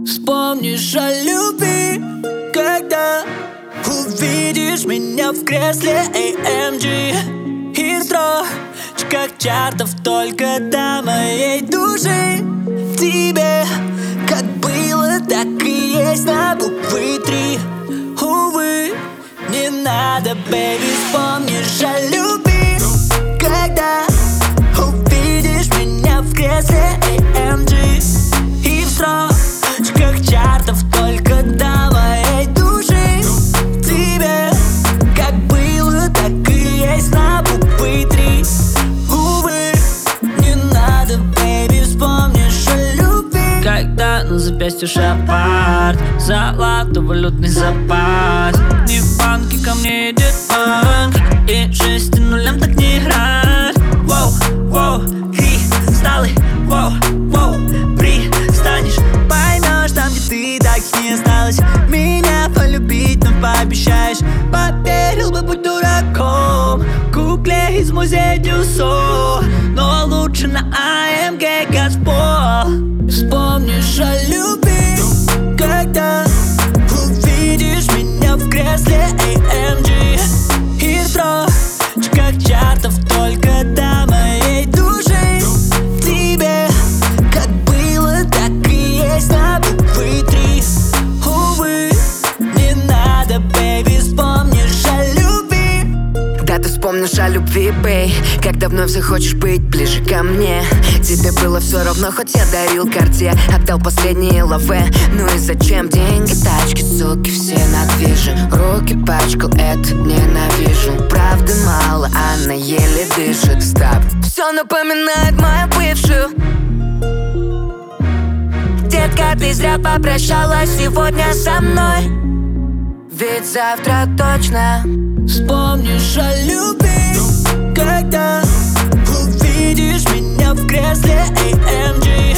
Вспомнишь о любви, когда увидишь меня в кресле AMG. И строчка чартов только до моей души. В тебе как было, так и есть на буквы 3. Увы, не надо, бэйби, вспомнишь о любви, когда увидишь меня в кресле AMG. И в строчках чартов только до моей души. В тебе как было, так и есть на буквы 3. Увы, не надо, бэйби, вспомнишь о любви, когда на запястье шапард, золотой валютный запас. Не в банке ко мне идет банк, и 6 нулям так не играть. Воу, воу, кристаллы, воу, воу, пристанешь, поймешь там, где ты так и не осталась. Меня полюбить, но пообещаешь. Поверил бы, будь дураком, кукле из музея Дюссо, но лучше на AMG Газпол. вспомнишь о любви, когда увидишь меня в кресле AMG. И в строчках чартов только до моей души. В тебе как было, так и есть на буквы 3. Увы, не надо, бэйби, вспомнишь о любви. Да, ты вспомнишь о любви, бэй, когда вновь захочешь быть ближе ко мне. Тебе было все равно, хоть я дарил Cartier, отдал последние лаве. Ну и зачем деньги, тачки, суки, все на движе. Руки пачкал, это ненавижу. Правды мало, она еле дышит. Стоп, все напоминает мою бывшую. Детка, ты зря попрощалась сегодня со мной, ведь завтра точно Вспомнишь о любви, когда увидишь меня в кресле AMG.